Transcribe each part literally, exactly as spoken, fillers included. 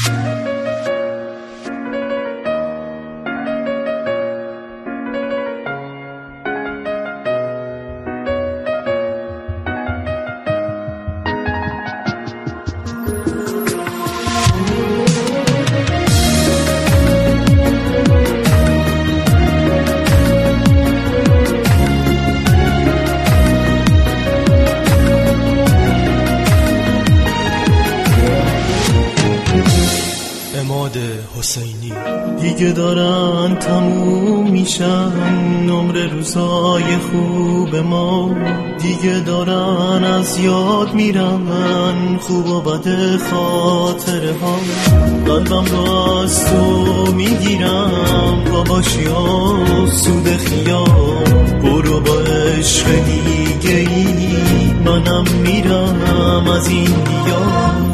حسینی. دیگه دارن تموم میشن نمره روزای خوب ما، دیگه دارن از یاد میرن خوب و بد خاطره ها. قلبم رو از تو میگیرم باباشی ها سود خیال، برو با عشق دیگه ای منم میرم از این دیار.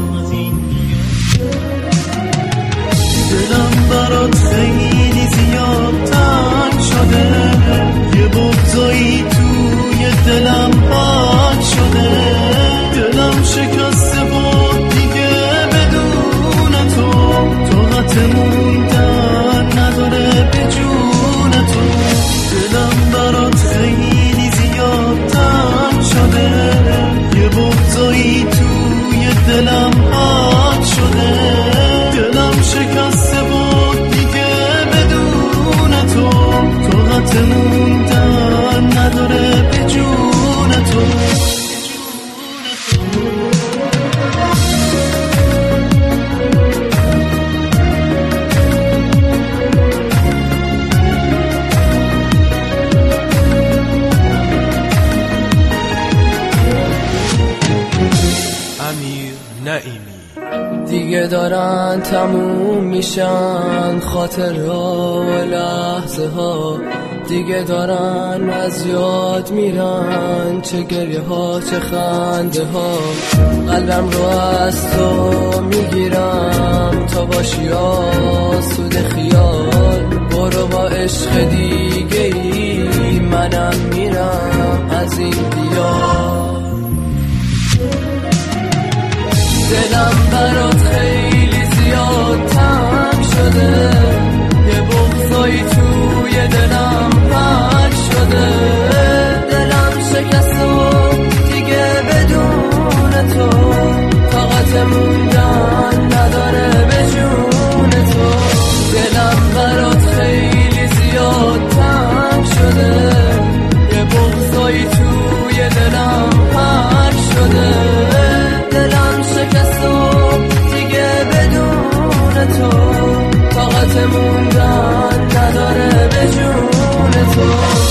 دلم برات خیلی زیاد تنگ شده، یه بغضایی توی دلم پاک شده. دلم شکسته بود دیگه بدون تو، طاقت موندن نداره به جون تو. دلم برات خیلی زیاد تنگ شده، یه بغضایی توی دلم پاک شده. دلم شکسته بود دیگه بدون تو، طاقت موندن نداره به جون تو. امیر نعیمی. دیگه دارن تموم میشن خاطرها و لحظه ها، دیگه دارن از یاد میرن چه گریه ها چه خنده ها. قلبم رو از تو میگیرم تا باشی آسود خیال، برو با عشق دیگه ای منم میرم از این دیار. دلم برات خیلی زیاد تنگ شده، یه بغضایی توی دلم پاک شده. دلم شکسته و دیگه بدون تو، طاقت موندن نداره به جون تو. دلم برات خیلی زیاد تنگ شده، یه بغضایی توی دلم پاک شده. دلم شکسته و دیگه بدون تو، طاقت موندن نداره به جون تو.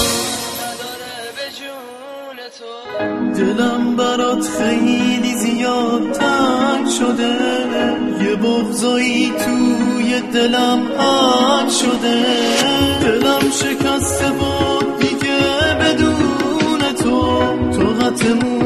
دلم برات خیلی زیاد تنگ شده، یه بغضایی توی دلم پاک شده. دلم شکسته بود دیگه بدون تو، طاقت موندن